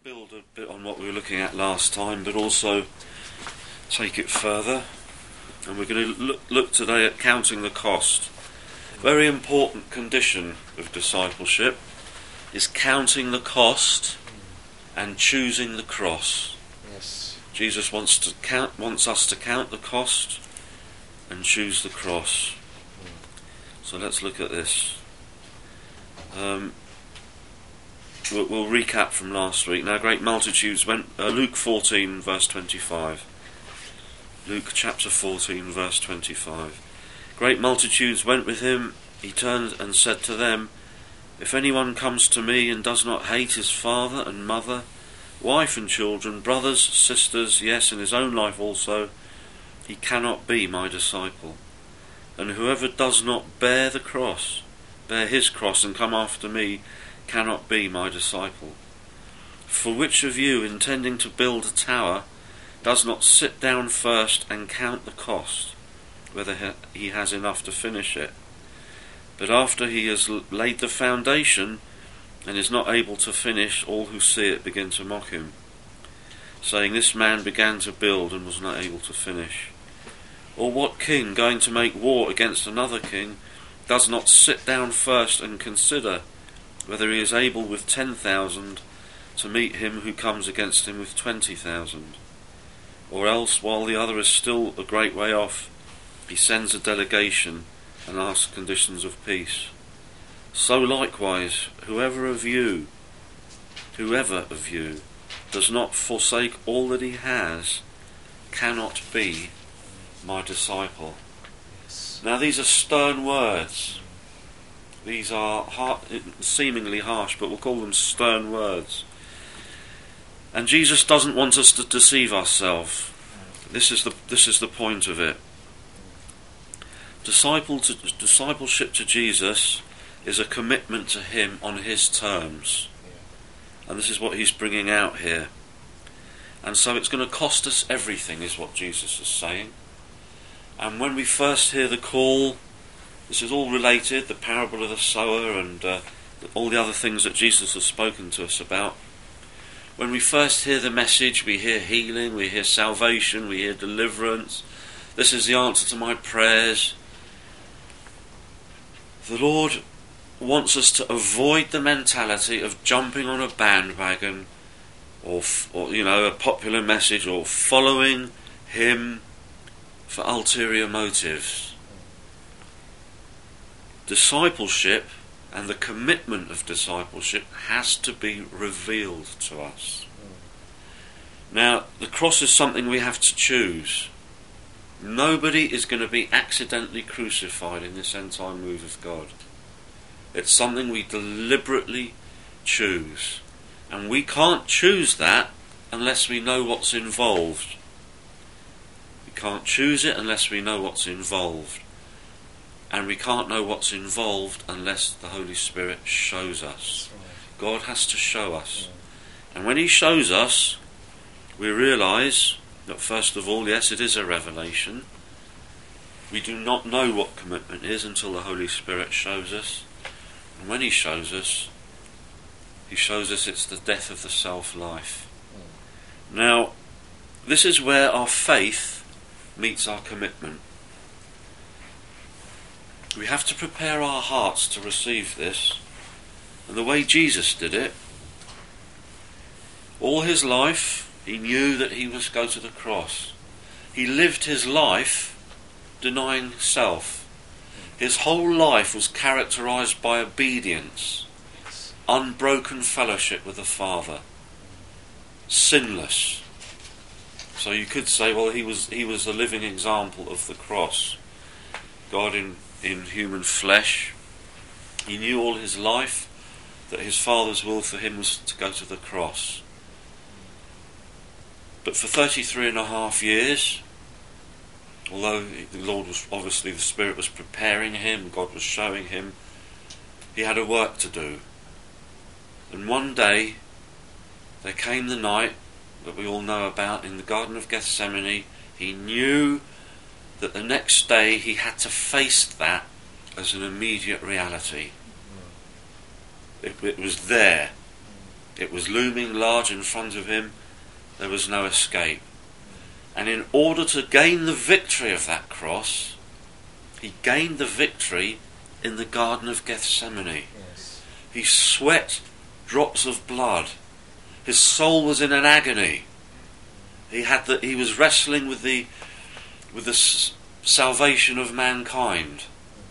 build a bit on what we were looking at last time, but also take it further. And we're going to look today at counting the cost. Very important condition of discipleship is counting the cost and choosing the cross. Yes. Jesus wants us to count the cost and choose the cross. So let's look at this. We'll recap from last week. Now great multitudes went... Luke 14 verse 25. Luke chapter 14 verse 25. Great multitudes went with him. He turned and said to them, "If anyone comes to me and does not hate his father and mother, wife and children, brothers, sisters, yes, and his own life also, he cannot be my disciple. And whoever does not bear his cross and come after me, cannot be my disciple. For which of you, intending to build a tower, does not sit down first and count the cost, whether he has enough to finish it? But after he has laid the foundation and is not able to finish, all who see it begin to mock him, saying, 'This man began to build and was not able to finish.' Or what king, going to make war against another king, does not sit down first and consider whether he is able with 10,000 to meet him who comes against him with 20,000? Or else, while the other is still a great way off, he sends a delegation and asks conditions of peace. So likewise, whoever of you does not forsake all that he has, cannot be my disciple." Yes. Now these are stern words. These are seemingly harsh, but we'll call them stern words. And Jesus doesn't want us to deceive ourselves. This is the point of it. Discipleship to Jesus is a commitment to him on his terms. And this is what he's bringing out here. And so it's going to cost us everything, is what Jesus is saying. And when we first hear the call, this is all related, the parable of the sower and all the other things that Jesus has spoken to us about. When we first hear the message, we hear healing, we hear salvation, we hear deliverance. This is the answer to my prayers. The Lord wants us to avoid the mentality of jumping on a bandwagon or a popular message, or following him for ulterior motives. Discipleship and the commitment of discipleship has to be revealed to us. Now, the cross is something we have to choose. Nobody is going to be accidentally crucified in this end time move of God. It's something we deliberately choose. And we can't choose that unless we know what's involved. We can't choose it unless we know what's involved. And we can't know what's involved unless the Holy Spirit shows us. God has to show us. And when he shows us, we realise that first of all, yes, it is a revelation. We do not know what commitment is until the Holy Spirit shows us. And when he shows us it's the death of the self-life. Now, this is where our faith meets our commitment. We have to prepare our hearts to receive this. And the way Jesus did it, all his life, he knew that he must go to the cross. He lived his life denying self. His whole life was characterized by obedience, unbroken fellowship with the Father, sinless. So you could say, well, he was a living example of the cross. God in human flesh. He knew all his life that his Father's will for him was to go to the cross. But for 33.5 years, although the Lord was obviously, the Spirit was preparing him, God was showing him, he had a work to do. And one day, there came the night that we all know about in the Garden of Gethsemane. He knew that the next day he had to face that as an immediate reality. It was there. It was looming large in front of him. There was no escape. And in order to gain the victory of that cross, he gained the victory in the Garden of Gethsemane. Yes. He sweat drops of blood. His soul was in an agony. He was wrestling with the salvation of mankind.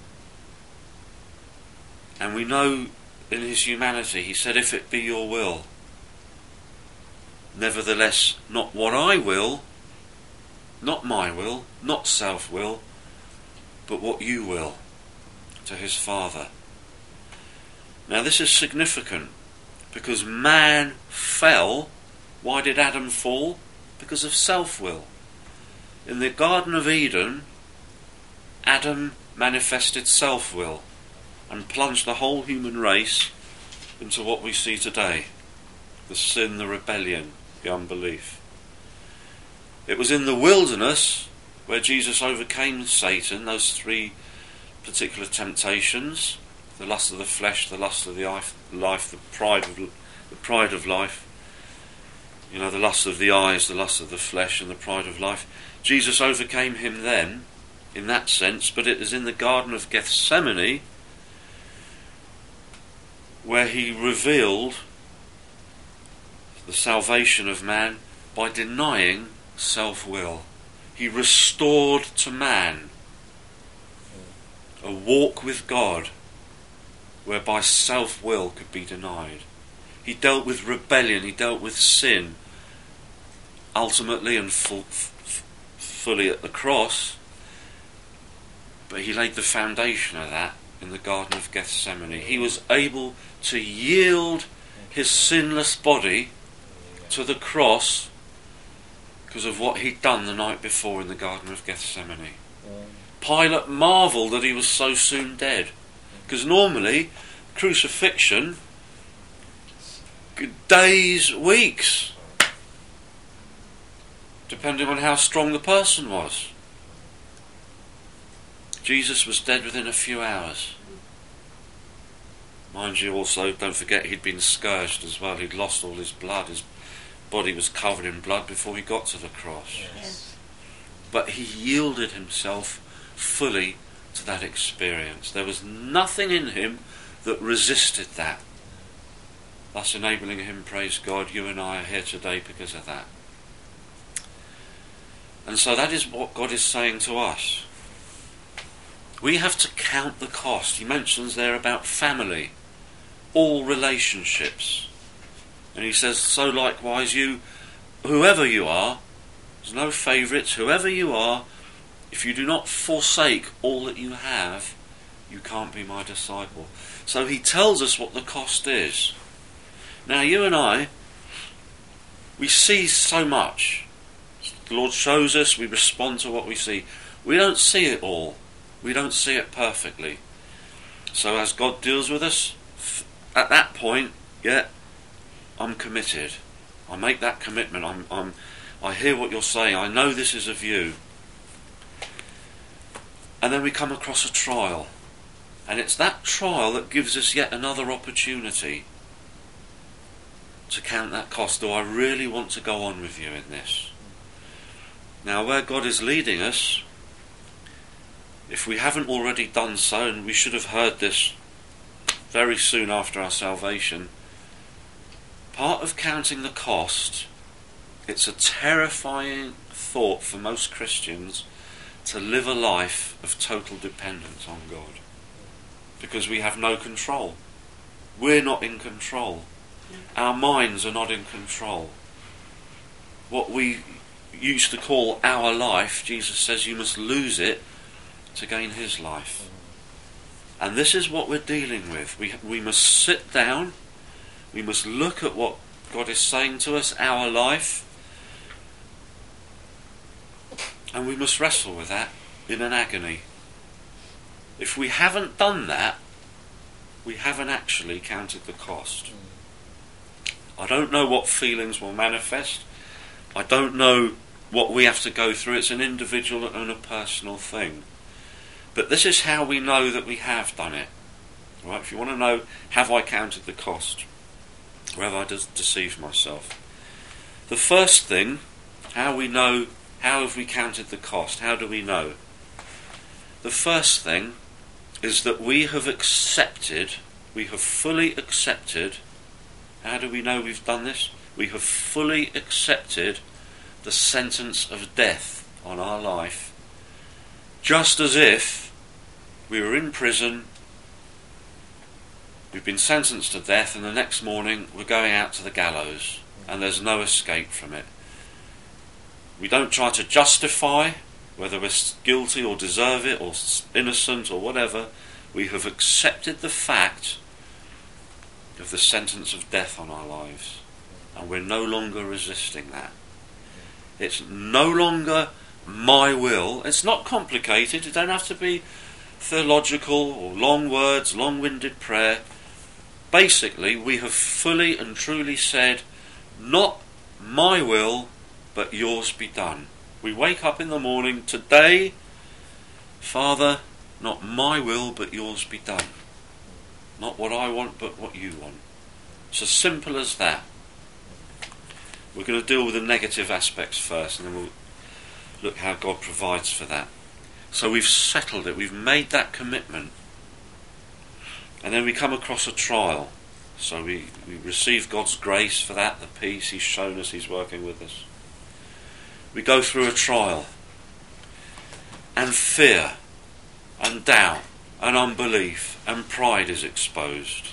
And we know in his humanity, he said, if it be your will, nevertheless, not what I will, not my will, not self-will, but what you will, to his Father. Now this is significant, because man fell. Why did Adam fall? Because of self-will. In the Garden of Eden, Adam manifested self-will and plunged the whole human race into what we see today: the sin, the rebellion, the unbelief. It was in the wilderness where Jesus overcame Satan, those three particular temptations: the lust of the flesh, the lust of the life, the pride of life. You know, the lust of the eyes, the lust of the flesh, and the pride of life. Jesus overcame him then, in that sense, but it is in the Garden of Gethsemane where he revealed the salvation of man by denying self-will. He restored to man a walk with God whereby self-will could be denied. He dealt with rebellion, he dealt with sin, ultimately and fully at the cross, but he laid the foundation of that in the Garden of Gethsemane. He was able to yield his sinless body to the cross because of what he'd done the night before in the Garden of Gethsemane. Pilate marvelled that he was so soon dead, because normally crucifixion, days, weeks, depending on how strong the person was. Jesus was dead within a few hours. Mind you, also, don't forget, he'd been scourged as well. He'd lost all his blood. His body was covered in blood before he got to the cross. Yes. But he yielded himself fully to that experience. There was nothing in him that resisted that, thus enabling him, praise God, you and I are here today because of that. And so that is what God is saying to us. We have to count the cost. He mentions there about family, all relationships. And he says, so likewise you, whoever you are, there's no favourites, whoever you are, if you do not forsake all that you have, you can't be my disciple. So he tells us what the cost is. Now you and I, we see so much. The Lord shows us, we respond to what we see. We don't see it all. We don't see it perfectly. So as God deals with us, at that point, I'm committed. I make that commitment. I hear what you're saying. I know this is of you. And then we come across a trial. And it's that trial that gives us yet another opportunity to count that cost. Do I really want to go on with you in this? Now, where God is leading us, if we haven't already done so, and we should have heard this very soon after our salvation, part of counting the cost, it's a terrifying thought for most Christians to live a life of total dependence on God, because we have no control. We're not in control. Our minds are not in control. What we used to call our life, Jesus says you must lose it to gain his life. And this is what we're dealing with. We must sit down, we must look at what God is saying to us, our life, and we must wrestle with that in an agony. If we haven't done that, we haven't actually counted the cost. I don't know what feelings will manifest. I don't know what we have to go through. It's an individual and a personal thing. But this is how we know that we have done it. Right? If you want to know, have I counted the cost? Or have I deceived myself? The first thing, how have we counted the cost? How do we know? The first thing is that we have fully accepted. How do we know we've done this? We have fully accepted the sentence of death on our life, just as if we were in prison, we've been sentenced to death, and the next morning we're going out to the gallows, and there's no escape from it. We don't try to justify whether we're guilty or deserve it or innocent or whatever. We have accepted the fact of the sentence of death on our lives, and we're no longer resisting that. It's no longer my will. It's not complicated. It don't have to be theological or long words, long-winded prayer. Basically, we have fully and truly said, not my will, but yours be done. We wake up in the morning, today, Father, not my will, but yours be done. Not what I want, but what you want. It's as simple as that. We're going to deal with the negative aspects first, and then we'll look how God provides for that. So we've settled it, we've made that commitment. And then we come across a trial. So we receive God's grace for that, the peace He's shown us, He's working with us. We go through a trial. And fear, and doubt, and unbelief, and pride is exposed.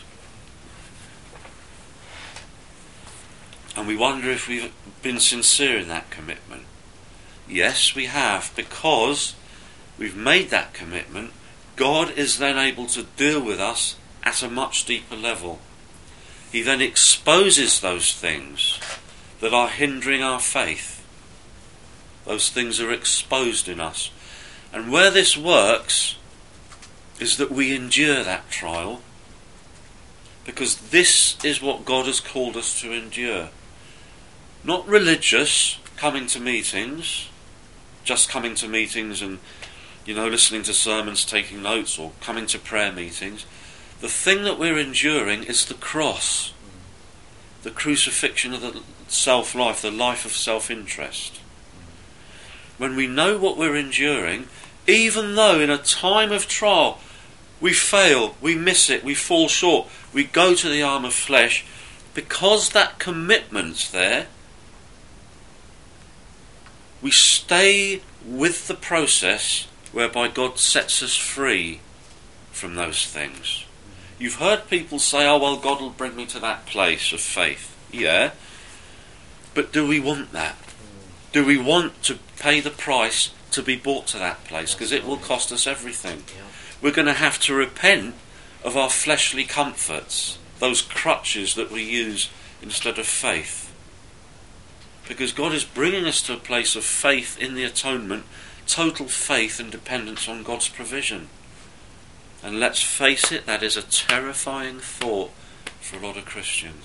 And we wonder if we've been sincere in that commitment. Yes, we have, because we've made that commitment. God is then able to deal with us at a much deeper level. He then exposes those things that are hindering our faith. Those things are exposed in us. And where this works is that we endure that trial, because this is what God has called us to endure. Not religious, coming to meetings, just coming to meetings and, listening to sermons, taking notes, or coming to prayer meetings. The thing that we're enduring is the cross, the crucifixion of the self-life, the life of self-interest. When we know what we're enduring, even though in a time of trial we fail, we miss it, we fall short, we go to the arm of flesh, because that commitment's there, we stay with the process whereby God sets us free from those things. You've heard people say, oh well, God will bring me to that place of faith. Yeah, but do we want that? Do we want to pay the price to be brought to that place? Because it will cost us everything. We're going to have to repent of our fleshly comforts, those crutches that we use instead of faith. Because God is bringing us to a place of faith in the atonement, total faith and dependence on God's provision. And let's face it, that is a terrifying thought for a lot of Christians.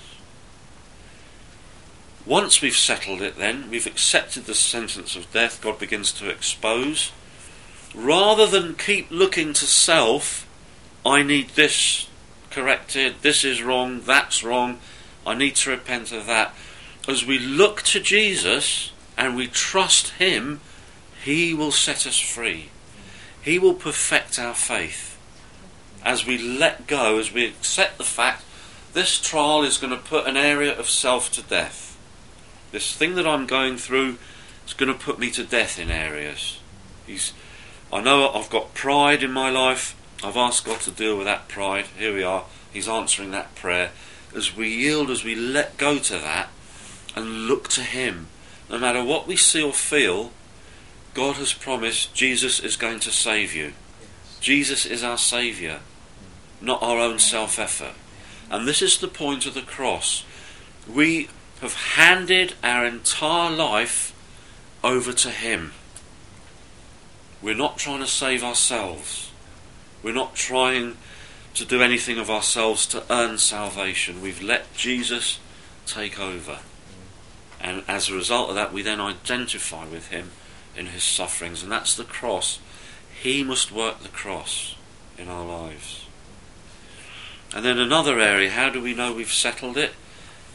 Once we've settled it then, we've accepted the sentence of death, God begins to expose. Rather than keep looking to self, I need this corrected, this is wrong, that's wrong, I need to repent of that. As we look to Jesus and we trust Him, He will set us free. He will perfect our faith. As we let go, as we accept the fact, this trial is going to put an area of self to death. This thing that I'm going through is going to put me to death in areas. I know I've got pride in my life. I've asked God to deal with that pride. Here we are. He's answering that prayer. As we yield, as we let go to that and look to Him, no matter what we see or feel, God has promised Jesus is going to save you. Jesus is our Saviour, not our own self-effort. And this is the point of the cross. We have handed our entire life over to Him. We're not trying to save ourselves. We're not trying to do anything of ourselves to earn salvation. We've let Jesus take over. And as a result of that, we then identify with Him in His sufferings. And that's the cross. He must work the cross in our lives. And then another area, how do we know we've settled it?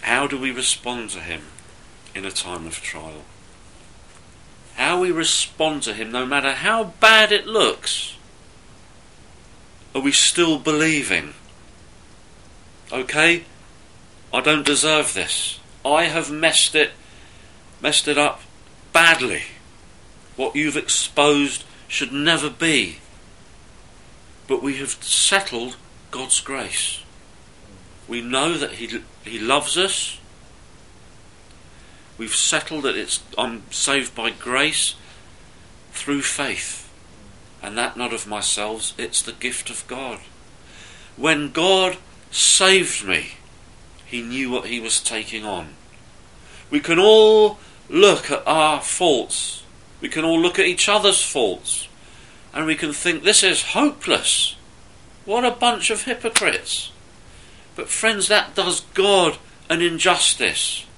How do we respond to him in a time of trial? How we respond to him, no matter how bad it looks. Are we still believing? Okay, I don't deserve this. I have messed it up badly. What you've exposed should never be. But we have settled God's grace. We know that he loves us. We've settled that I'm saved by grace through faith. And that not of myself, it's the gift of God. When God saved me, he knew what he was taking on. We can all look at our faults. We can all look at each other's faults. And we can think, this is hopeless. What a bunch of hypocrites. But friends, that does God an injustice.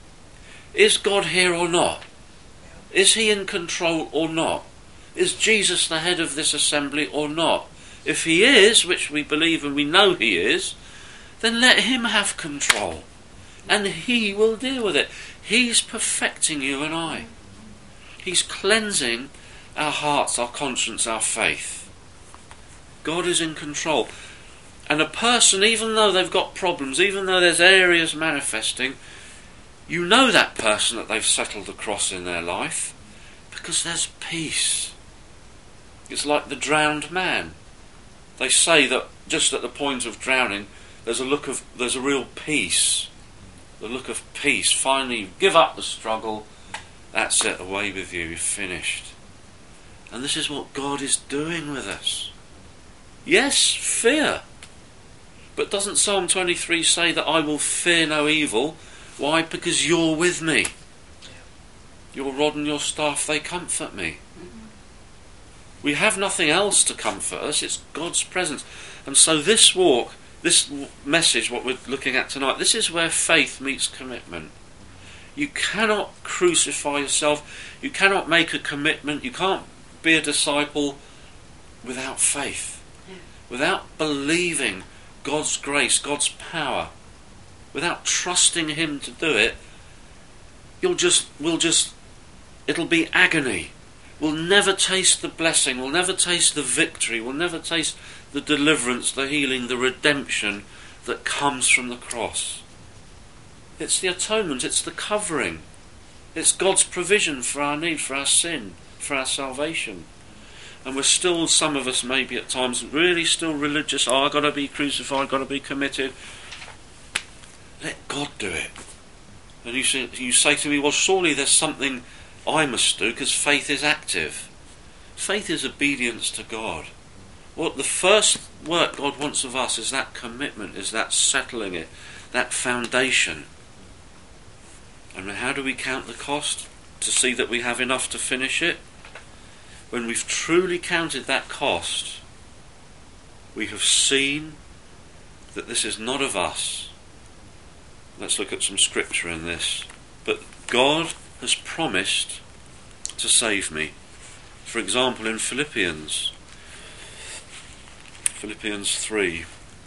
Is God here or not? Is he in control or not? Is Jesus the head of this assembly or not? If he is, which we believe and we know he is, then let him have control. And he will deal with it. He's perfecting you and I. He's cleansing our hearts, our conscience, our faith. God is in control. And a person, even though they've got problems, even though there's areas manifesting, you know that person that they've settled the cross in their life because there's peace. It's like the drowned man. They say that just at the point of drowning, there's a real peace. The look of peace. Finally, you give up the struggle. That's it, away with you, you're finished. And this is what God is doing with us. Yes, fear. But doesn't Psalm 23 say that I will fear no evil? Why? Because you're with me. Your rod and your staff, they comfort me. We have nothing else to comfort us. It's God's presence. And so this walk, this message, what we're looking at tonight, this is where faith meets commitment. You cannot crucify yourself. You cannot make a commitment. You can't be a disciple without faith. Without believing God's grace, God's power. Without trusting him to do it, it'll be agony. We'll never taste the blessing, we'll never taste the victory, we'll never taste the deliverance, the healing, the redemption that comes from the cross. It's the atonement, it's the covering. It's God's provision for our need, for our sin, for our salvation. And we're still, some of us maybe at times, really still religious. I've got to be crucified, I've got to be committed. Let God do it. And you say to me, well, surely there's something I must do because faith is active. Faith is obedience to God. What the first work God wants of us is that commitment, is that settling it, that foundation. And how do we count the cost to see that we have enough to finish it? When we've truly counted that cost, we have seen that this is not of us. Let's look at some scripture in this. But God has promised to save me. For example, in Philippians 3.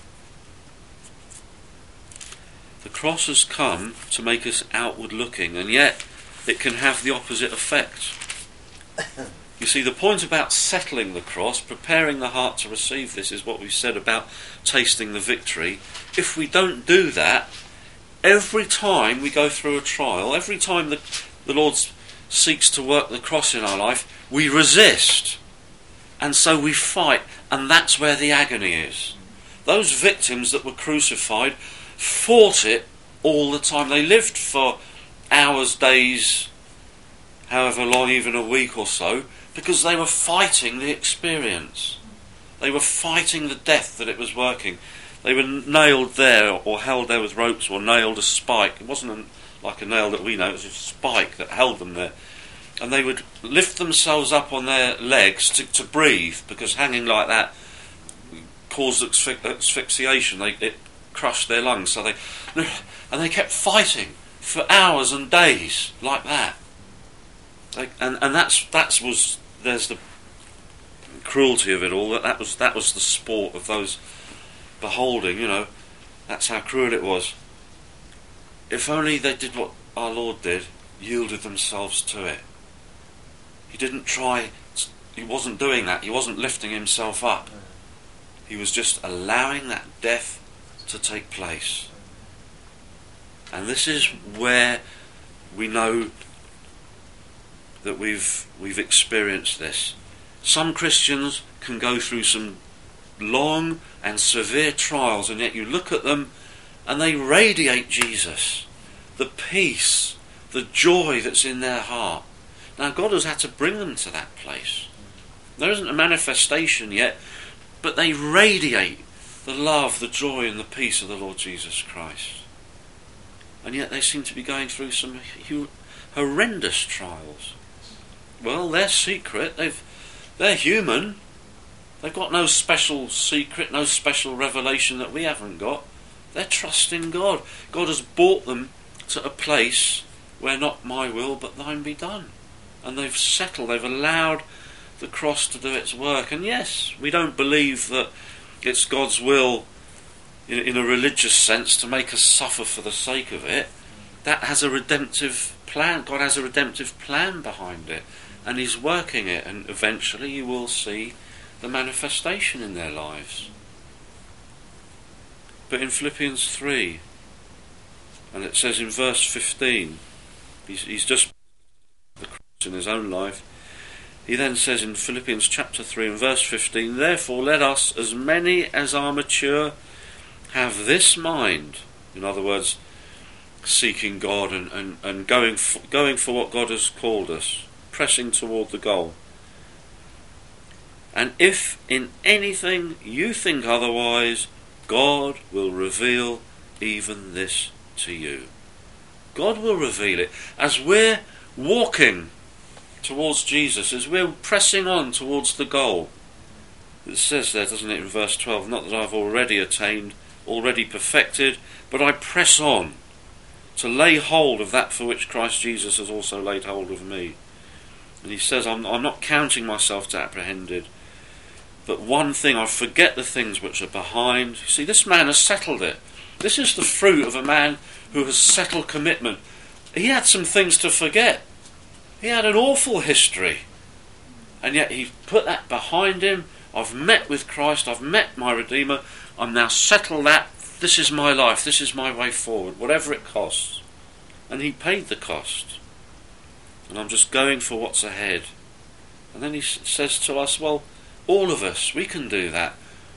The cross has come to make us outward looking, and yet it can have the opposite effect. You see, the point about settling the cross, preparing the heart to receive this, is what we said about tasting the victory. If we don't do that, every time we go through a trial, every time the Lord seeks to work the cross in our life, we resist. And so we fight, and that's where the agony is. Those victims that were crucified fought it all the time. They lived for hours, days, however long, even a week or so, because they were fighting the experience. They were fighting the death that it was working. They were nailed there or held there with ropes or nailed a spike. It wasn't like a nail that we know, it was a spike that held them there. And they would lift themselves up on their legs to breathe, because hanging like that caused asphyxiation. It crushed their lungs. And they kept fighting for hours and days like that. There's the cruelty of it all. That was the sport of those beholding, that's how cruel it was. if only they did what our Lord did, yielded themselves to it. He didn't try, he wasn't doing that, he wasn't lifting himself up. He was just allowing that death to take place. And this is where we know that we've experienced this. Some Christians can go through some long and severe trials, and yet you look at them and they radiate Jesus, the peace, the joy that's in their heart. Now God has had to bring them to that place. There isn't a manifestation yet, but they radiate the love, the joy and the peace of the Lord Jesus Christ. And yet they seem to be going through some horrendous trials. Well, they're secret. They're human. They've got no special secret, no special revelation that we haven't got. They're trusting God. God has brought them to a place where not my will but thine be done. And they've settled, they've allowed the cross to do its work. And yes, we don't believe that it's God's will in a religious sense to make us suffer for the sake of it. That has a redemptive plan. God has a redemptive plan behind it, and he's working it, and eventually you will see the manifestation in their lives. But in Philippians 3, and it says in verse 15, he's just the cross in his own life. He then says in Philippians chapter 3 and verse 15, therefore let us, as many as are mature, have this mind. In other words, seeking God and going for what God has called us, pressing toward the goal. And if in anything you think otherwise, God will reveal even this to you. God will reveal it. As we're walking towards Jesus, as we're pressing on towards the goal. It says there, doesn't it, in verse 12, not that I've already attained, already perfected, but I press on to lay hold of that for which Christ Jesus has also laid hold of me. And he says, I'm not counting myself to apprehended, but one thing, I forget the things which are behind. See, this man has settled it. This is the fruit of a man who has settled commitment. He had some things to forget. He had an awful history. And yet he put that behind him. I've met with Christ. I've met my Redeemer. I'm now settled that. This is my life. This is my way forward, whatever it costs. And he paid the cost. And I'm just going for what's ahead. And then he says to us, well, all of us, we can do that.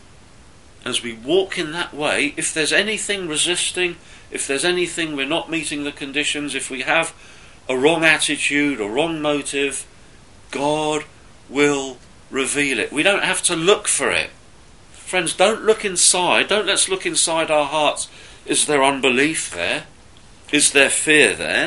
As we walk in that way, if there's anything resisting, if there's anything we're not meeting the conditions, if we have a wrong attitude, a wrong motive, God will reveal it. We don't have to look for it. Friends, don't look inside. Let's look inside our hearts. Is there unbelief there? Is there fear there?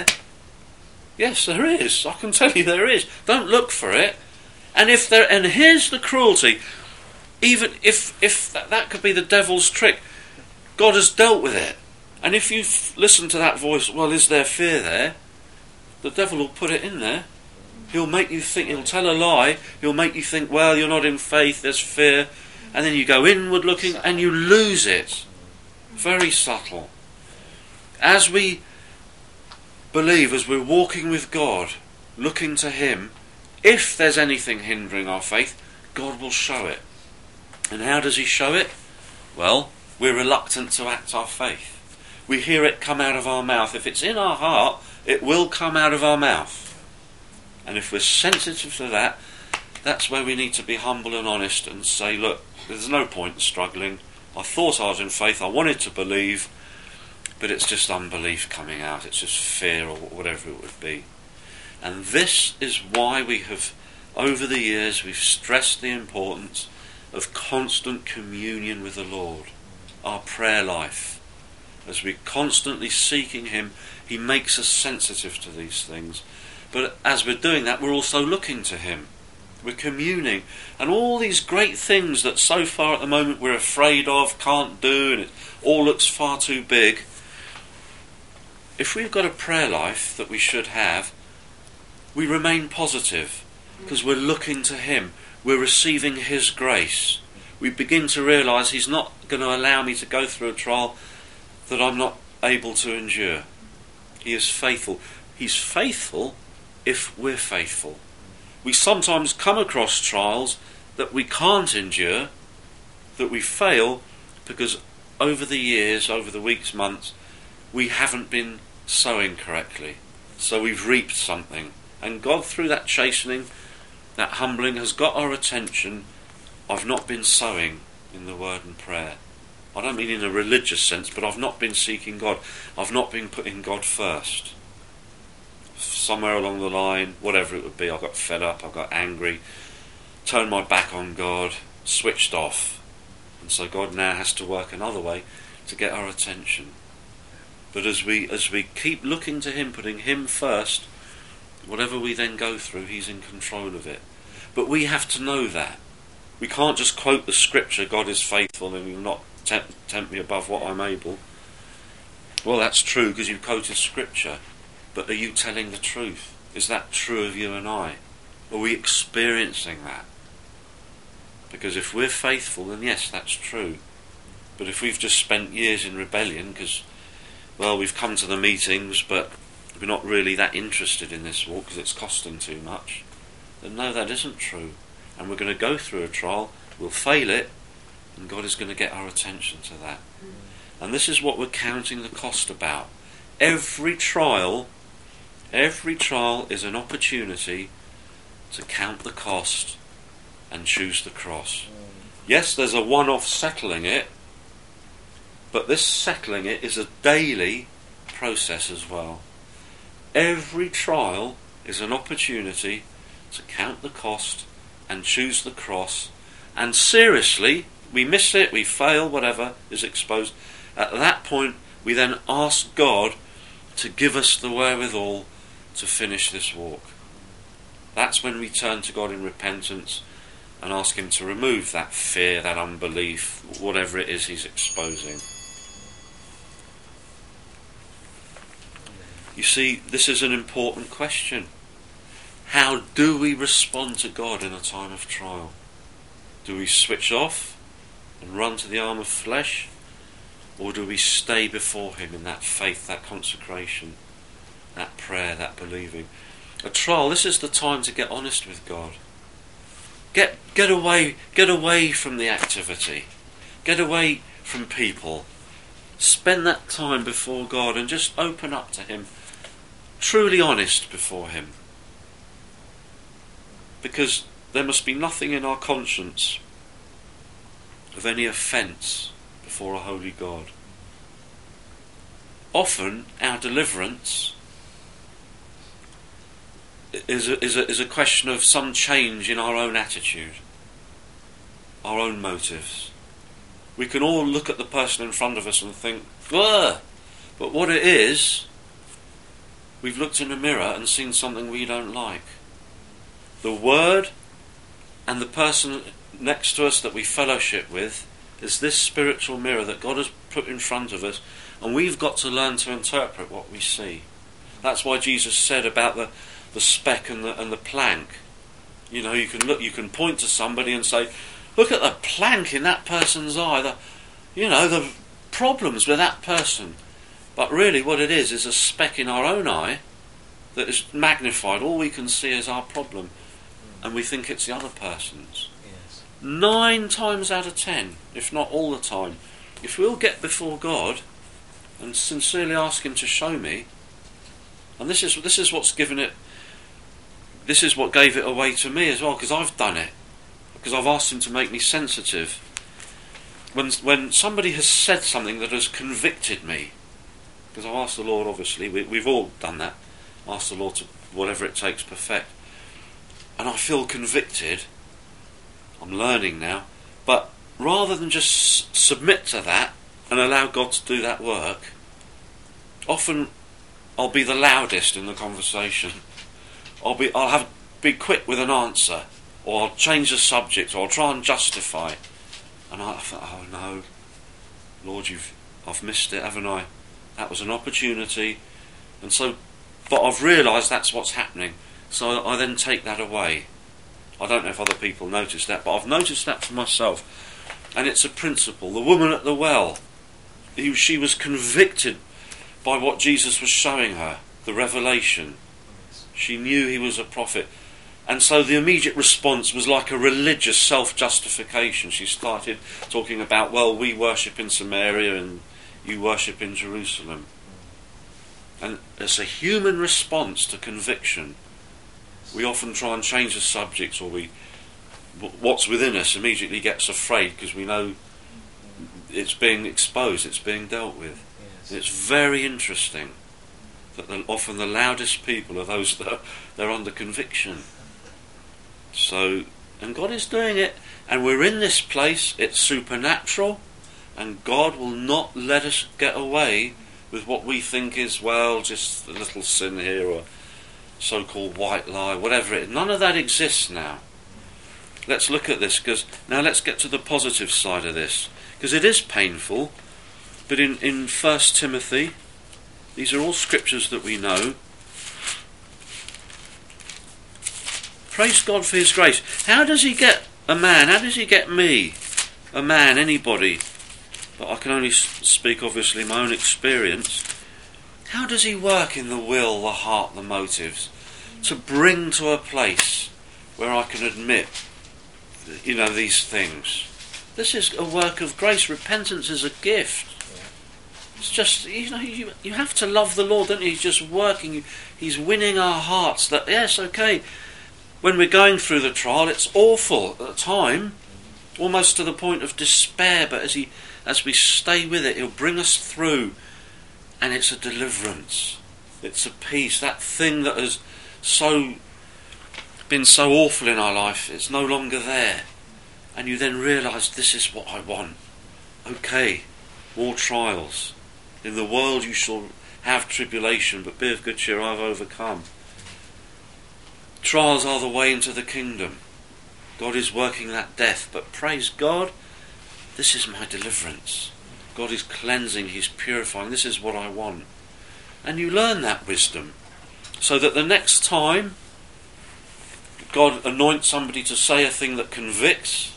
Yes, there is. I can tell you there is. Don't look for it. And here's the cruelty. Even if that could be the devil's trick, God has dealt with it. And if you listen to that voice, well, is there fear there? The devil will put it in there. He'll make you think, he'll tell a lie, he'll make you think, well, you're not in faith, there's fear, and then you go inward looking and you lose it. Very subtle. As we believe, as we're walking with God, looking to him, if there's anything hindering our faith, God will show it. And how does he show it? Well, we're reluctant to act our faith. We hear it come out of our mouth. If it's in our heart, it will come out of our mouth. And if we're sensitive to that, that's where we need to be humble and honest and say, look, there's no point in struggling. I thought I was in faith, I wanted to believe, but it's just unbelief coming out. It's just fear or whatever it would be. And this is why we have, over the years, we've stressed the importance of constant communion with the Lord. Our prayer life. As we're constantly seeking him, he makes us sensitive to these things. But as we're doing that, we're also looking to him. We're communing. And all these great things that so far at the moment we're afraid of, can't do, and it all looks far too big. If we've got a prayer life that we should have, we remain positive because we're looking to him. We're receiving his grace. We begin to realise he's not going to allow me to go through a trial that I'm not able to endure. He is faithful. He's faithful if we're faithful. We sometimes come across trials that we can't endure, that we fail, because over the years, over the weeks, months, we haven't been sowing correctly. So we've reaped something. And God, through that chastening, that humbling, has got our attention. I've not been sowing in the word and prayer. I don't mean in a religious sense, but I've not been seeking God. I've not been putting God first. Somewhere along the line, whatever it would be, I got fed up, I got angry, turned my back on God, switched off. And so God now has to work another way to get our attention. But as we keep looking to him, putting him first, whatever we then go through, he's in control of it. But we have to know that. We can't just quote the scripture, God is faithful and he will not tempt me above what I'm able. Well, that's true because you've quoted scripture. But are you telling the truth? Is that true of you and I? Are we experiencing that? Because if we're faithful, then yes, that's true. But if we've just spent years in rebellion because, well, we've come to the meetings but we're not really that interested in this walk because it's costing too much, then no, that isn't true. And we're going to go through a trial, we'll fail it, and God is going to get our attention to that. And this is what we're counting the cost about. Every trial is an opportunity to count the cost and choose the cross. Yes, there's a one-off settling it, but this settling it is a daily process as well. Every trial is an opportunity to count the cost and choose the cross, and seriously, we miss it, we fail, whatever is exposed. At that point, we then ask God to give us the wherewithal to finish this walk. That's when we turn to God in repentance and ask him to remove that fear, that unbelief, whatever it is he's exposing. You see, this is an important question. How do we respond to God in a time of trial? Do we switch off and run to the arm of flesh? Or do we stay before him in that faith, that consecration, that prayer, that believing? A trial, this is the time to get honest with God. Get away from the activity. Get away from people. Spend that time before God and just open up to him. Truly honest before him. Because there must be nothing in our conscience of any offence before a holy God. Often our deliverance is a question of some change in our own attitude, our own motives. We can all look at the person in front of us and think, ugh! But what it is, we've looked in a mirror and seen something we don't like. The Word and the person next to us that we fellowship with is this spiritual mirror that God has put in front of us, and we've got to learn to interpret what we see. That's why Jesus said about the speck and the plank. You know, you can point to somebody and say, look at the plank in that person's eye, the problems with that person. But really what it is a speck in our own eye that is magnified. All we can see is our problem, and we think it's the other person's. 9 times out of 10, if not all the time, if we'll get before God and sincerely ask him to show me, and this is what's given it, this is what gave it away to me as well, because I've done it, because I've asked him to make me sensitive. When somebody has said something that has convicted me, because I've asked the Lord, obviously, we've all done that, asked the Lord to, whatever it takes, perfect, and I feel convicted. I'm learning now, but rather than just submit to that and allow God to do that work, often I'll be the loudest in the conversation. I'll be quick with an answer, or I'll change the subject, or I'll try and justify. And I thought, oh no, Lord, I've missed it, haven't I? That was an opportunity, but I've realised that's what's happening, so I then take that away. I don't know if other people notice that, but I've noticed that for myself. And it's a principle. The woman at the well, she was convicted by what Jesus was showing her, the revelation. She knew he was a prophet. And so the immediate response was like a religious self-justification. She started talking about, well, we worship in Samaria and you worship in Jerusalem. And it's a human response to conviction. We often try and change the subject, or what's within us immediately gets afraid because we know it's being exposed, it's being dealt with. Yes. It's very interesting that often the loudest people are those that they're under conviction. So, and God is doing it, and we're in this place, it's supernatural, and God will not let us get away with what we think is, well, just a little sin here, or so-called white lie, whatever it is. None of that exists now. Let's look at this, because now let's get to the positive side of this, because it is painful, but in 1 Timothy, these are all scriptures that we know. Praise God for his grace. How does he get a man? How does he get me? A man, anybody? But I can only speak, obviously, my own experience. How does he work in the will, the heart, the motives, to bring to a place where I can admit, these things? This is a work of grace. Repentance is a gift. It's just, you have to love the Lord, don't you? He's just working. He's winning our hearts. That, yes, okay, when we're going through the trial, it's awful at the time, almost to the point of despair, but as we stay with it, he'll bring us through, and it's a deliverance. It's a peace. That thing that has been so awful in our life, it's no longer there. And you then realise, this is what I want. Okay, more trials. In the world you shall have tribulation, but be of good cheer, I've overcome. Trials are the way into the kingdom. God is working that death, but praise God, this is my deliverance. God is cleansing, he's purifying, this is what I want. And you learn that wisdom, so that the next time God anoints somebody to say a thing that convicts,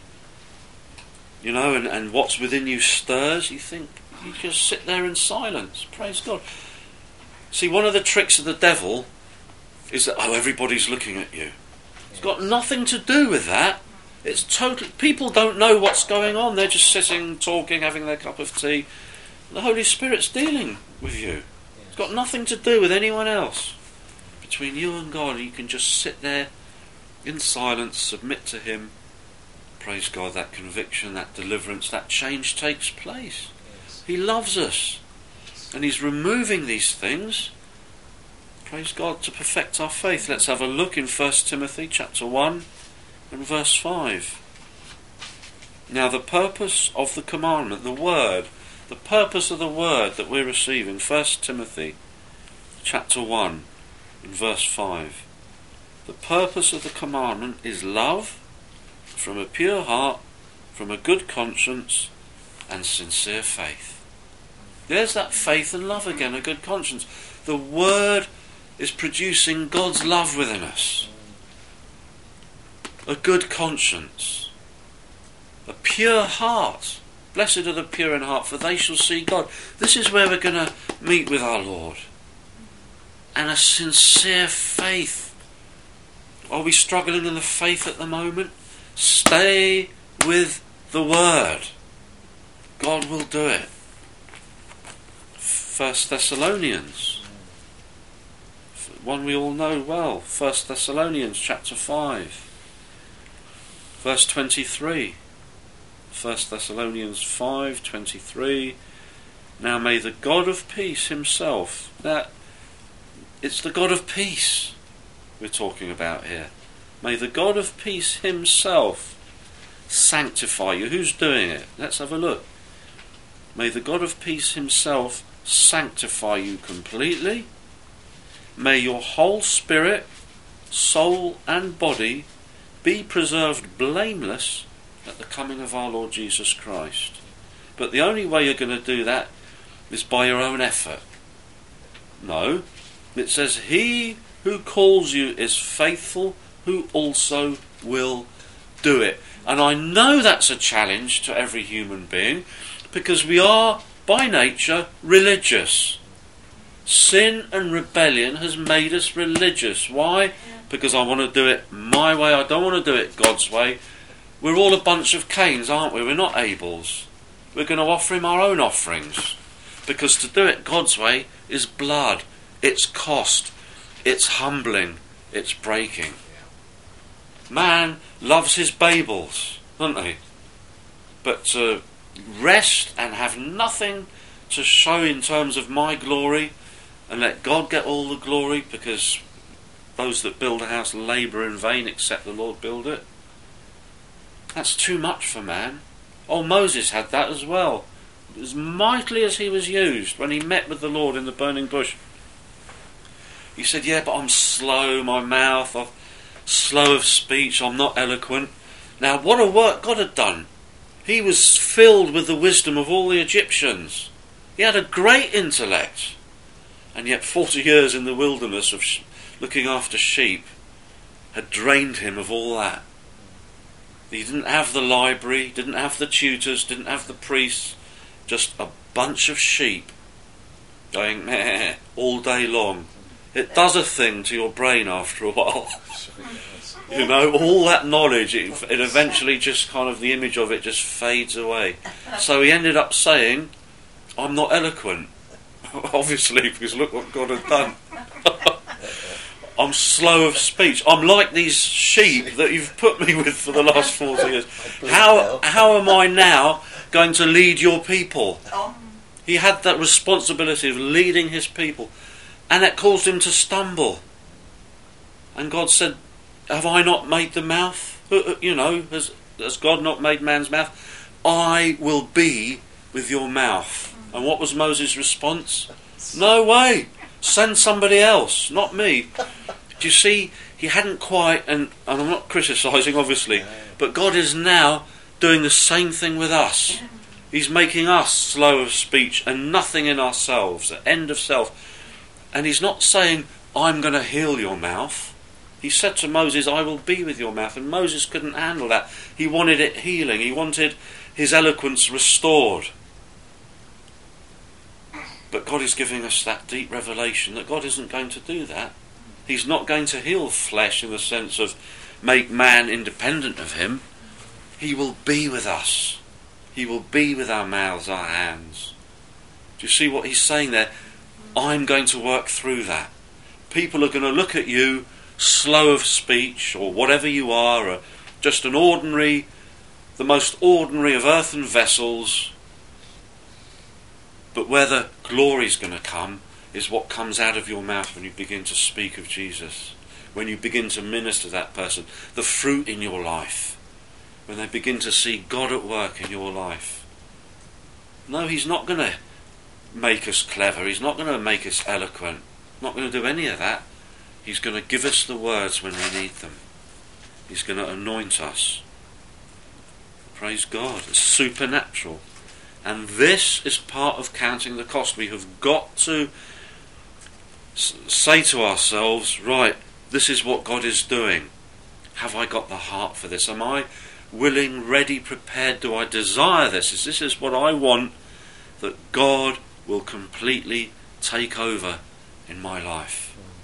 and what's within you stirs, you think, you just sit there in silence. Praise God. See, one of the tricks of the devil is that, everybody's looking at you. It's got nothing to do with that. It's totally, people don't know what's going on. They're just sitting, talking, having their cup of tea. The Holy Spirit's dealing with you. It's got nothing to do with anyone else. Between you and God, you can just sit there in silence, submit to him. Praise God, that conviction, that deliverance, that change takes place. He loves us, and he's removing these things, praise God, to perfect our faith. Let's have a look in 1 Timothy chapter 1 and verse 5. Now the purpose of the commandment, the purpose of the word that we're receiving, 1 Timothy chapter 1 and verse 5. The purpose of the commandment is love from a pure heart, from a good conscience, and sincere faith. There's that faith and love again, a good conscience. The word is producing God's love within us. A good conscience. A pure heart. Blessed are the pure in heart, for they shall see God. This is where we're going to meet with our Lord. And a sincere faith. Are we struggling in the faith at the moment? Stay with the word. God will do it. 1 Thessalonians, one we all know well, 1 Thessalonians chapter 5, verse 23. 1 Thessalonians 5:23. Now may the God of peace himself, that it's the God of peace we're talking about here. May the God of peace himself sanctify you. Who's doing it? Let's have a look. May the God of peace himself sanctify you completely. May your whole spirit, soul and body be preserved blameless at the coming of our Lord Jesus Christ. But the only way you're going to do that is by your own effort. No, it says he who calls you is faithful, who also will do it. And I know that's a challenge to every human being, because we are by nature religious. Sin and rebellion has made us religious. Why? Because I want to do it my way. I don't want to do it God's way. We're all a bunch of Cains, aren't we? We're not Abels. We're going to offer him our own offerings. Because to do it God's way is blood. It's cost. It's humbling. It's breaking. Man loves his Babels, doesn't he? But to rest and have nothing to show in terms of my glory and let God get all the glory, because those that build a house labour in vain except the Lord build it. That's too much for man. Oh, Moses had that as well. As mightily as he was used when he met with the Lord in the burning bush. He said, yeah, but I'm slow, my mouth, I'm slow of speech, I'm not eloquent. Now, what a work God had done. He was filled with the wisdom of all the Egyptians. He had a great intellect. And yet 40 years in the wilderness of looking after sheep had drained him of all that. He didn't have the library, didn't have the tutors, didn't have the priests. Just a bunch of sheep going meh all day long. It does a thing to your brain after a while. You know, all that knowledge, it eventually just kind of, the image of it just fades away. So he ended up saying, I'm not eloquent. Obviously, because look what God had done. I'm slow of speech. I'm like these sheep that you've put me with for the last 40 years. How am I now going to lead your people? He had that responsibility of leading his people. And it caused him to stumble. And God said, have I not made the mouth? You know, has God not made man's mouth? I will be with your mouth. And what was Moses' response? No way. Send somebody else, not me. Do you see, he hadn't quite, and I'm not criticising obviously, but God is now doing the same thing with us. He's making us slow of speech and nothing in ourselves, the end of self. And he's not saying, I'm going to heal your mouth. He said to Moses, I will be with your mouth. And Moses couldn't handle that. He wanted it healing. He wanted his eloquence restored. But God is giving us that deep revelation that God isn't going to do that. He's not going to heal flesh in the sense of make man independent of him. He will be with us. He will be with our mouths, our hands. Do you see what he's saying there? I'm going to work through that. People are going to look at you slow of speech, or whatever you are, or just an ordinary, the most ordinary of earthen vessels. But where the glory's going to come is what comes out of your mouth when you begin to speak of Jesus, when you begin to minister to that person, the fruit in your life, when they begin to see God at work in your life. No, he's not going to make us clever, he's not going to make us eloquent, not going to do any of that. He's going to give us the words when we need them. He's going to anoint us. Praise God. It's supernatural. And this is part of counting the cost. We have got to say to ourselves, right, this is what God is doing. Have I got the heart for this? Am I willing, ready, prepared? Do I desire this? This is what I want, that God will completely take over in my life.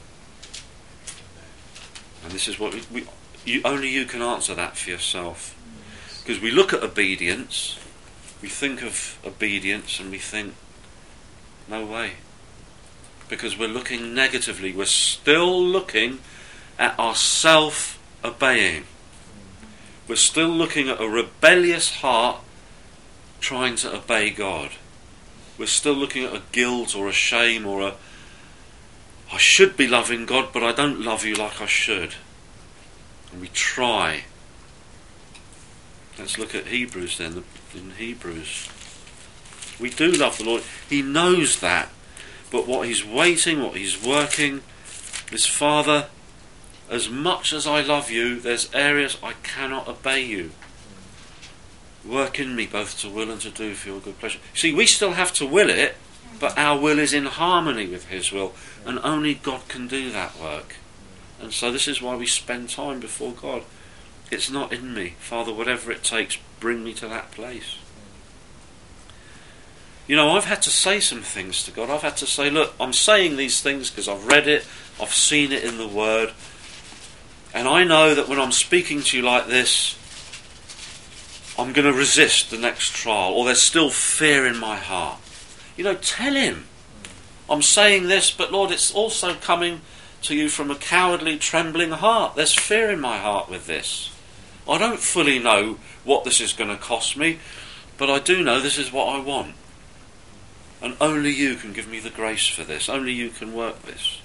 And this is what only you can answer that for yourself. Because we look at obedience, we think of obedience and we think, no way. Because we're looking negatively. We're still looking at our self-obeying. We're still looking at a rebellious heart trying to obey God. We're still looking at a guilt or a shame or a, I should be loving God, but I don't love you like I should. And we try. Let's look at Hebrews then. In Hebrews, we do love the Lord. He knows that. But what he's waiting, what he's working is, Father, as much as I love you, there's areas I cannot obey you. Work in me both to will and to do for your good pleasure. See, we still have to will it, but our will is in harmony with his will, and only God can do that work. And so this is why we spend time before God. It's not in me. Father, whatever it takes, bring me to that place. I've had to say some things to God. I've had to say, look, I'm saying these things because I've read it, I've seen it in the Word, and I know that when I'm speaking to you like this, I'm going to resist the next trial, or there's still fear in my heart. Tell him, I'm saying this, but Lord, it's also coming to you from a cowardly, trembling heart. There's fear in my heart with this. I don't fully know what this is going to cost me, but I do know this is what I want. And only you can give me the grace for this. Only you can work this.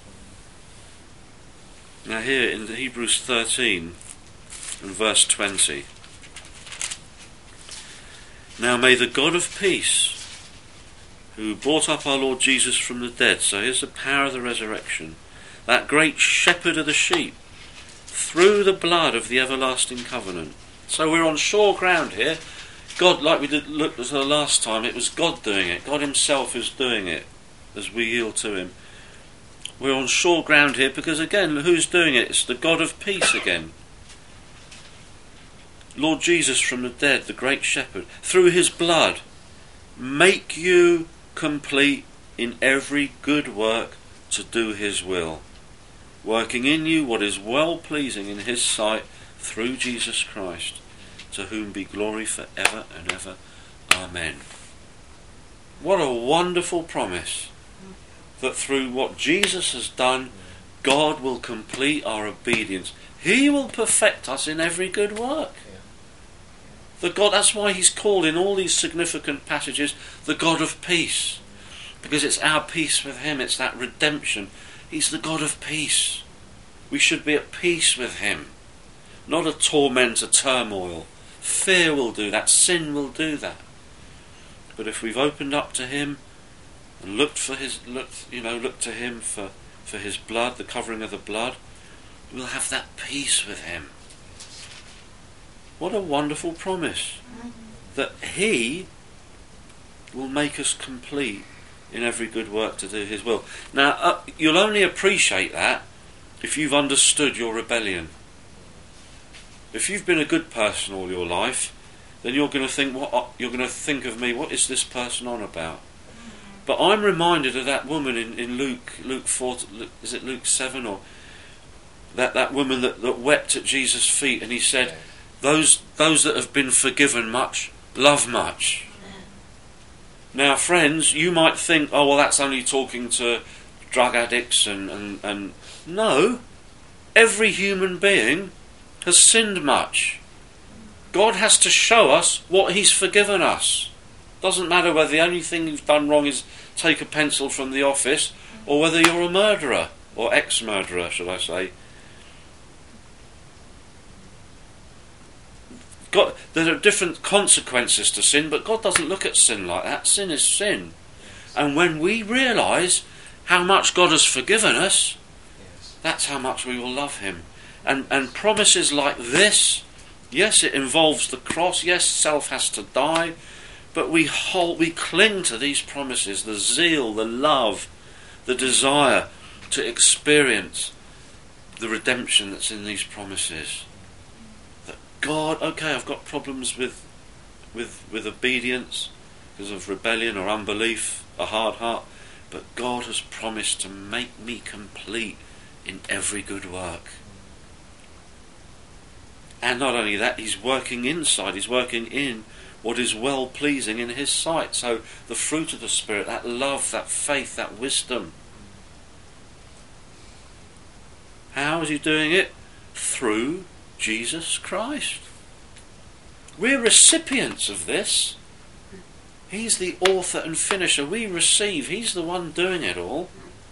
Now here in Hebrews 13 and verse 20. Now may the God of peace, who brought up our Lord Jesus from the dead, so here's the power of the resurrection, that great shepherd of the sheep, through the blood of the everlasting covenant. So we're on sure ground here. God, like we did look at the last time, it was God doing it. God himself is doing it as we yield to him. We're on sure ground here because, again, who's doing it? It's the God of peace again. Lord Jesus from the dead, the great shepherd, through his blood, make you complete in every good work to do his will, working in you what is well pleasing in his sight through Jesus Christ, to whom be glory for ever and ever. Amen. What a wonderful promise, that through what Jesus has done, God will complete our obedience. He will perfect us in every good work. That's why he's called in all these significant passages the God of peace, because it's our peace with him. It's that redemption. He's the God of peace. We should be at peace with him, not a torment, a turmoil. Fear will do that. Sin will do that. But if we've opened up to him and looked to him for his blood, the covering of the blood, we'll have that peace with him. What a wonderful promise, that he will make us complete in every good work to do his will. Now, you'll only appreciate that if you've understood your rebellion. If you've been a good person all your life, then you're going to think of me, what is this person on about? But I'm reminded of that woman in Luke 4, is it Luke 7, or that woman that wept at Jesus' feet, and he said, those that have been forgiven much, love much. Now, friends, you might think, oh, well, that's only talking to drug addicts and no, every human being has sinned much. God has to show us what he's forgiven us. Doesn't matter whether the only thing you've done wrong is take a pencil from the office, or whether you're a murderer, or ex-murderer, should I say. There are different consequences to sin, but God doesn't look at sin like that. Sin is sin. And when we realise how much God has forgiven us, that's how much we will love him. And promises like this, yes, it involves the cross, yes, self has to die, but we cling to these promises, the zeal, the love, the desire to experience the redemption that's in these promises. That God, okay, I've got problems with obedience because of rebellion or unbelief, a hard heart, but God has promised to make me complete in every good work. And not only that, he's working inside, he's working in what is well pleasing in his sight. So the fruit of the Spirit, that love, that faith, that wisdom. How is he doing it? Through Jesus Christ. We're recipients of this. He's the author and finisher. We receive. He's the one doing it all.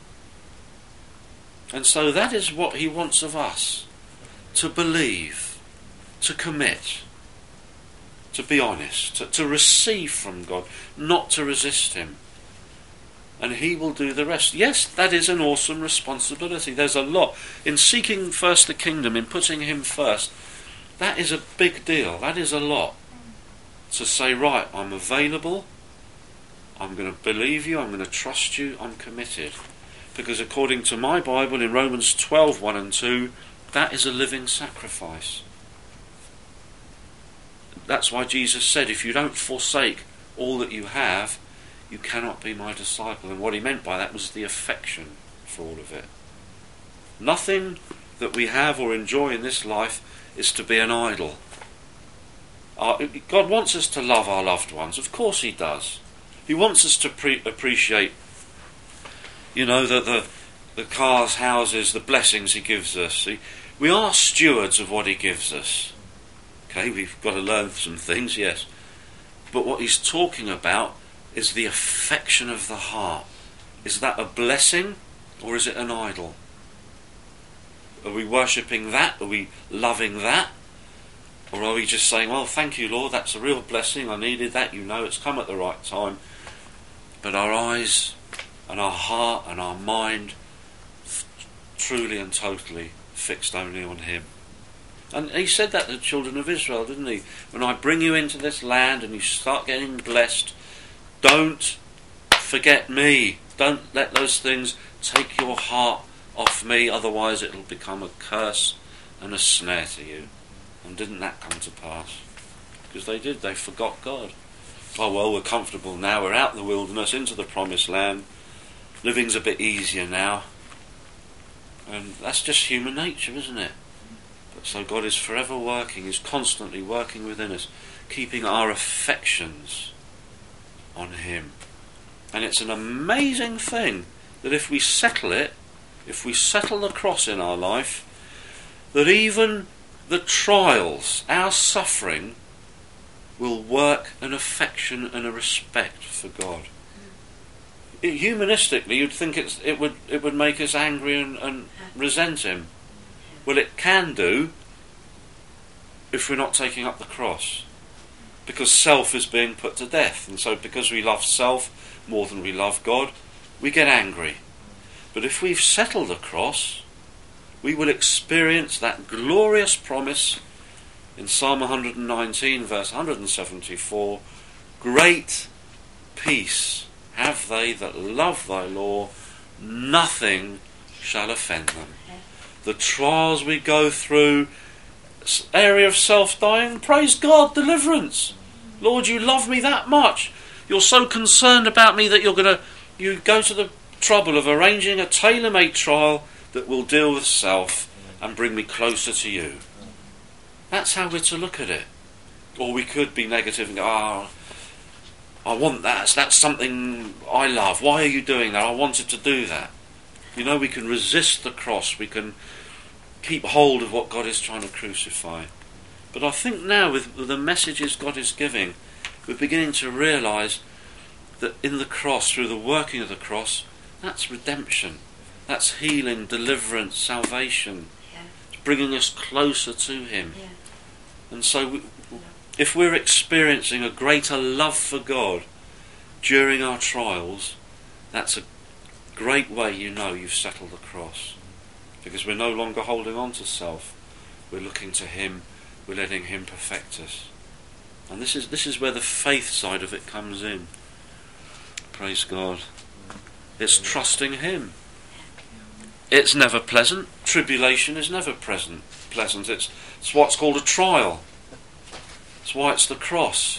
And so that is what he wants of us. To believe, to commit, to be honest, to receive from God, not to resist him. And he will do the rest. Yes, that is an awesome responsibility. There's a lot. In seeking first the kingdom, in putting him first, that is a big deal. That is a lot. To say, right, I'm available, I'm going to believe you, I'm going to trust you, I'm committed. Because according to my Bible in Romans 12, 1 and 2, that is a living sacrifice. That's why Jesus said, if you don't forsake all that you have, you cannot be my disciple. And what he meant by that was the affection for all of it. Nothing that we have or enjoy in this life is to be an idol. God wants us to love our loved ones. Of course he does. He wants us to appreciate, the cars, houses, the blessings he gives us. We are stewards of what he gives us. Okay, we've got to learn some things, yes. But what he's talking about is the affection of the heart. Is that a blessing or is it an idol? Are we worshipping that? Are we loving that? Or are we just saying, well, thank you, Lord, that's a real blessing, I needed that, it's come at the right time. But our eyes and our heart and our mind truly and totally fixed only on him. And he said that to the children of Israel, didn't he? When I bring you into this land and you start getting blessed, don't forget me. Don't let those things take your heart off me, otherwise it'll become a curse and a snare to you. And didn't that come to pass? Because they did, they forgot God. Oh well, we're comfortable now, we're out in the wilderness, into the promised land, living's a bit easier now. And that's just human nature, isn't it? But so God is forever working, he's constantly working within us, keeping our affections on him. And it's an amazing thing that if we settle it, if we settle the cross in our life, that even the trials, our suffering, will work an affection and a respect for God. Humanistically, you'd think it would make us angry and resent him. Well, it can do if we're not taking up the cross, because self is being put to death, and so because we love self more than we love God, we get angry. But if we've settled the cross, we will experience that glorious promise in Psalm 119, verse 174, great peace have they that love thy law, nothing shall offend them. The trials we go through, area of self-dying, praise God, deliverance. Lord, you love me that much. You're so concerned about me that you go to the trouble of arranging a tailor-made trial that will deal with self and bring me closer to you. That's how we're to look at it. Or we could be negative and go, I want that. That's something I love. Why are you doing that? I wanted to do that. We can resist the cross. We can keep hold of what God is trying to crucify. But I think now with the messages God is giving, we're beginning to realise that in the cross, through the working of the cross, that's redemption. That's healing, deliverance, salvation. Yeah. It's bringing us closer to him. Yeah. And so if we're experiencing a greater love for God during our trials, that's a great way you've settled the cross. Because we're no longer holding on to self. We're looking to him. We're letting him perfect us. And this is where the faith side of it comes in. Praise God. It's trusting him. It's never pleasant. Tribulation is never pleasant. It's what's called a trial. That's why it's the cross.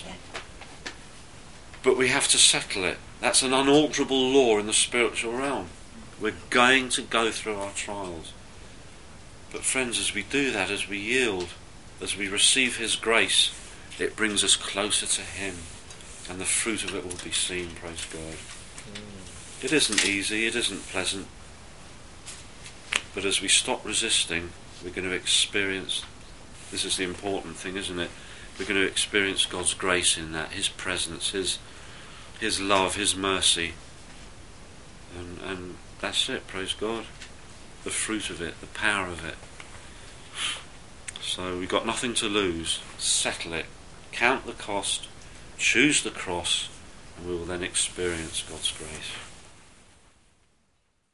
But we have to settle it. That's an unalterable law in the spiritual realm. We're going to go through our trials. But friends, as we do that, as we yield, as we receive his grace, it brings us closer to him. And the fruit of it will be seen, praise God. It isn't easy, it isn't pleasant. But as we stop resisting, we're going to experience, this is the important thing, isn't it? We're going to experience God's grace in that, his presence, his love, his mercy. And that's it, praise God. The fruit of it, the power of it. So we've got nothing to lose. Settle it. Count the cost. Choose the cross. And we will then experience God's grace.